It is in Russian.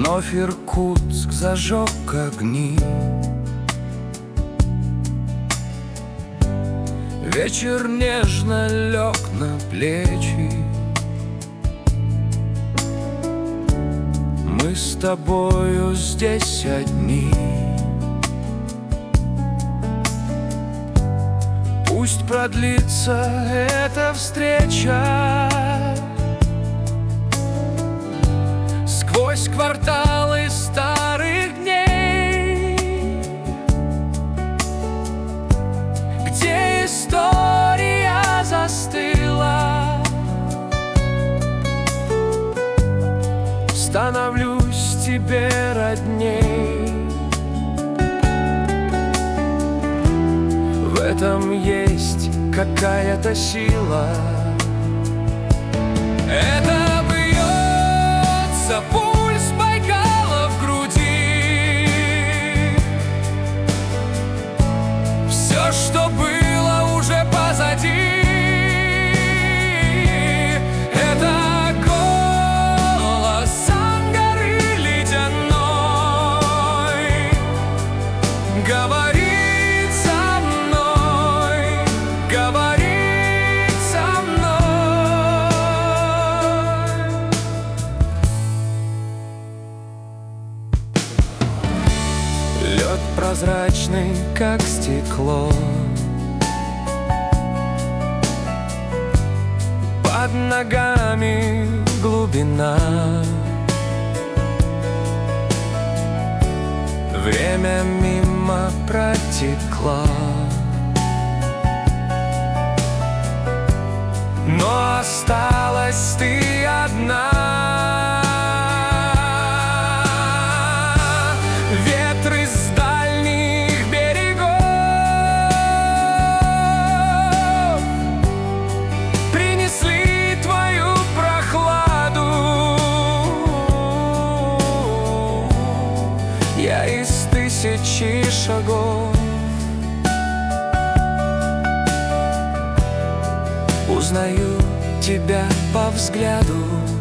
Вновь Иркутск зажег огни. Вечер нежно лег на плечи. Мы с тобою здесь одни. Пусть продлится эта встреча сквозь кварталы старых дней, где история застыла. Становлюсь тебе родней. В этом есть какая-то сила. Это бьется пульс Байкала в груди. Все, что было, уже позади. Это голос Ангары ледяной говорит со мной, говорит со мной. Лед прозрачный, как стекло, под ногами глубина. Время мимо протекло, но осталась ты одна. Ветры с дальних берегов принесли твою прохладу. Я из тысячи шагов узнаю тебя по взгляду.